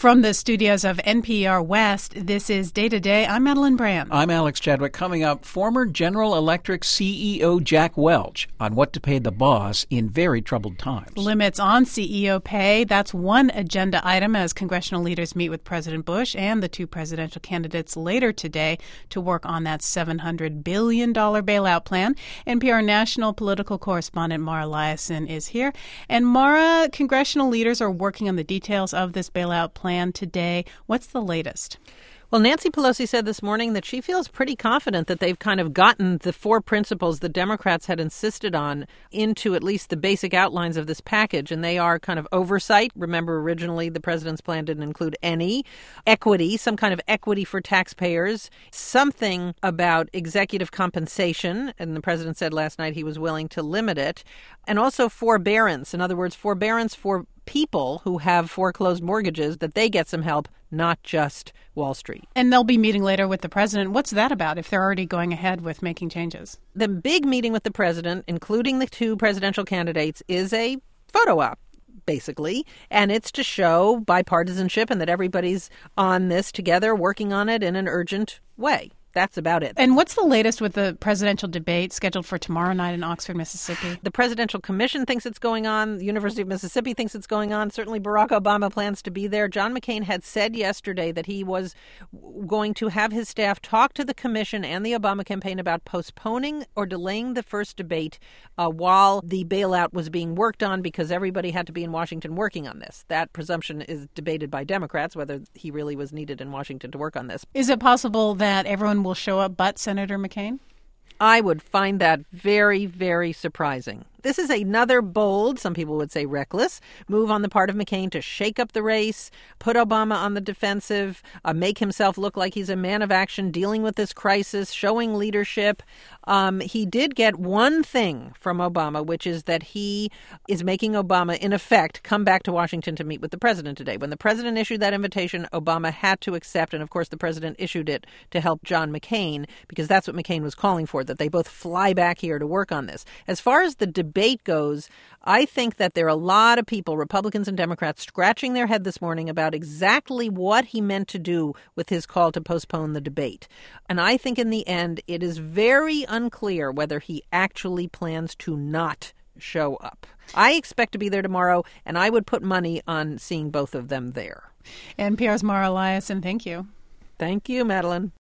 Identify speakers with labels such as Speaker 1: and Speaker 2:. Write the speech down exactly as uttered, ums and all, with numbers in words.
Speaker 1: From the studios of N P R West, this is Day to Day. I'm Madeline Brand.
Speaker 2: I'm Alex Chadwick. Coming up, former General Electric C E O Jack Welch on what to pay the boss in very troubled times.
Speaker 1: Limits on C E O pay. That's one agenda item as congressional leaders meet with President Bush and the two presidential candidates later today to work on that seven hundred billion dollars bailout plan. N P R national political correspondent Mara Liasson is here. And Mara, congressional leaders are working on the details of this bailout plan. plan today. What's the latest?
Speaker 3: Well, Nancy Pelosi said this morning that she feels pretty confident that they've kind of gotten the four principles the Democrats had insisted on into at least the basic outlines of this package, and they are kind of oversight. Remember, originally the president's plan didn't include any equity, some kind of equity for taxpayers, something about executive compensation, and the president said last night he was willing to limit it, and also forbearance. In other words, forbearance for people who have foreclosed mortgages, that they get some help, not just Wall Street.
Speaker 1: And they'll be meeting later with the president. What's that about if they're already going ahead with making changes?
Speaker 3: The big meeting with the president, including the two presidential candidates, is a photo op, basically. And it's to show bipartisanship and that everybody's on this together, working on it in an urgent way. That's about it.
Speaker 1: And what's the latest with the presidential debate scheduled for tomorrow night in Oxford, Mississippi?
Speaker 3: The Presidential Commission thinks it's going on. The University of Mississippi thinks it's going on. Certainly Barack Obama plans to be there. John McCain had said yesterday that he was going to have his staff talk to the commission and the Obama campaign about postponing or delaying the first debate uh, while the bailout was being worked on, because everybody had to be in Washington working on this. That presumption is debated by Democrats, whether he really was needed in Washington to work on this.
Speaker 1: Is it possible that everyone will show up but Senator McCain?
Speaker 3: I would find that very, very surprising. This is another bold, some people would say reckless, move on the part of McCain to shake up the race, put Obama on the defensive, uh, make himself look like he's a man of action dealing with this crisis, showing leadership. Um, he did get one thing from Obama, which is that he is making Obama, in effect, come back to Washington to meet with the president today. When the president issued that invitation, Obama had to accept, and of course the president issued it to help John McCain, because that's what McCain was calling for, that they both fly back here to work on this. As far as the debate goes, I think that there are a lot of people, Republicans and Democrats, scratching their head this morning about exactly what he meant to do with his call to postpone the debate. And I think in the end, it is very unclear whether he actually plans to not show up. I expect to be there tomorrow, and I would put money on seeing both of them there.
Speaker 1: N P R's Mara Liasson, thank you.
Speaker 3: Thank you, Madeline.